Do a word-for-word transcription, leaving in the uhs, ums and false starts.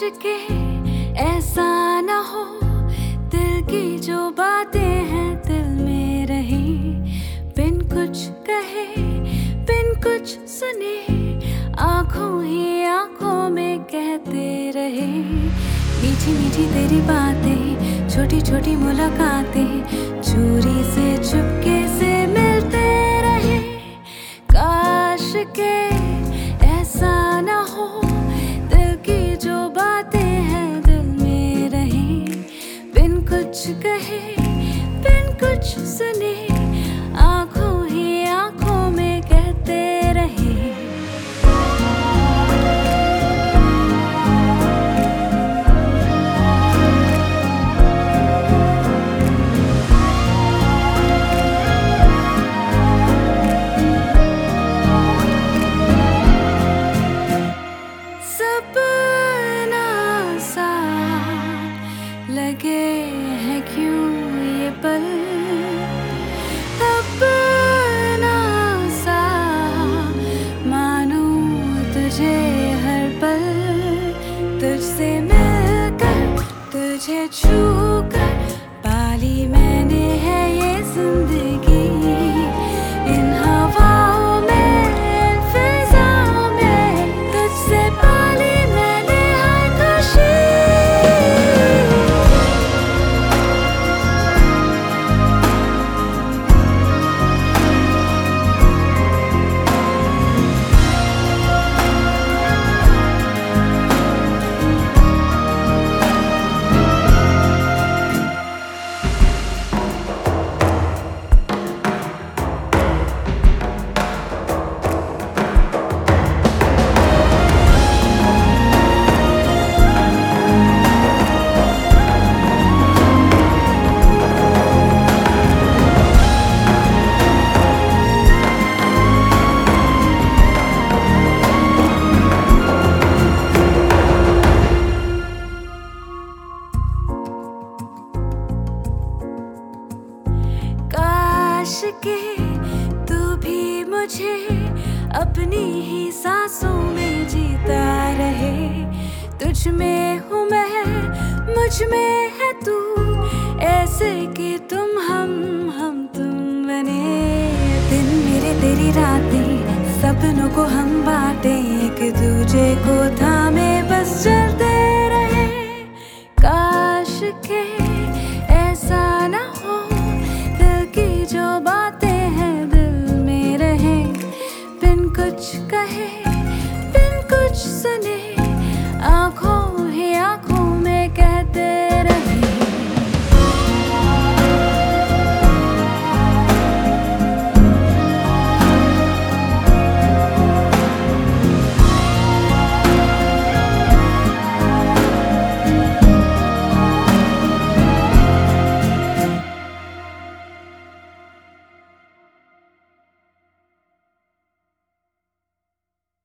के ऐसा ना हो, दिल की जो बातें हैं दिल में रहे, बिन कुछ कहे बिन कुछ सुने, आंखों ही आंखों में कहते रहे। मीठी मीठी तेरी बातें, छोटी छोटी मुलाकातें, चोरी से चुपके से मिलते रहे। काश के ऐसा ना हो, दिल की जो बातें हैं दिल में रहे, बिन कुछ कहे बिन कुछ सुने, आंखों ही आंखों में कहते रहे। सपना सा लगे हैं क्यों ये पल, अपना सा मानूं तुझे हर पल, तुझसे मिलकर तुझे छूकर पाली मैंने है ये जिंदगी। इन हवाओं में इन फिजाओं में तुझसे पाली मैंने हर खुशी। काश के तू भी मुझे अपनी ही सांसों में जीता रहे। तुझ में हूँ मैं, मुझ में है तू, ऐसे कि तुम हम हम तुम बने। दिन मेरे तेरी रातें, सपनों को हम बांटे, एक दूजे को थामे बस चल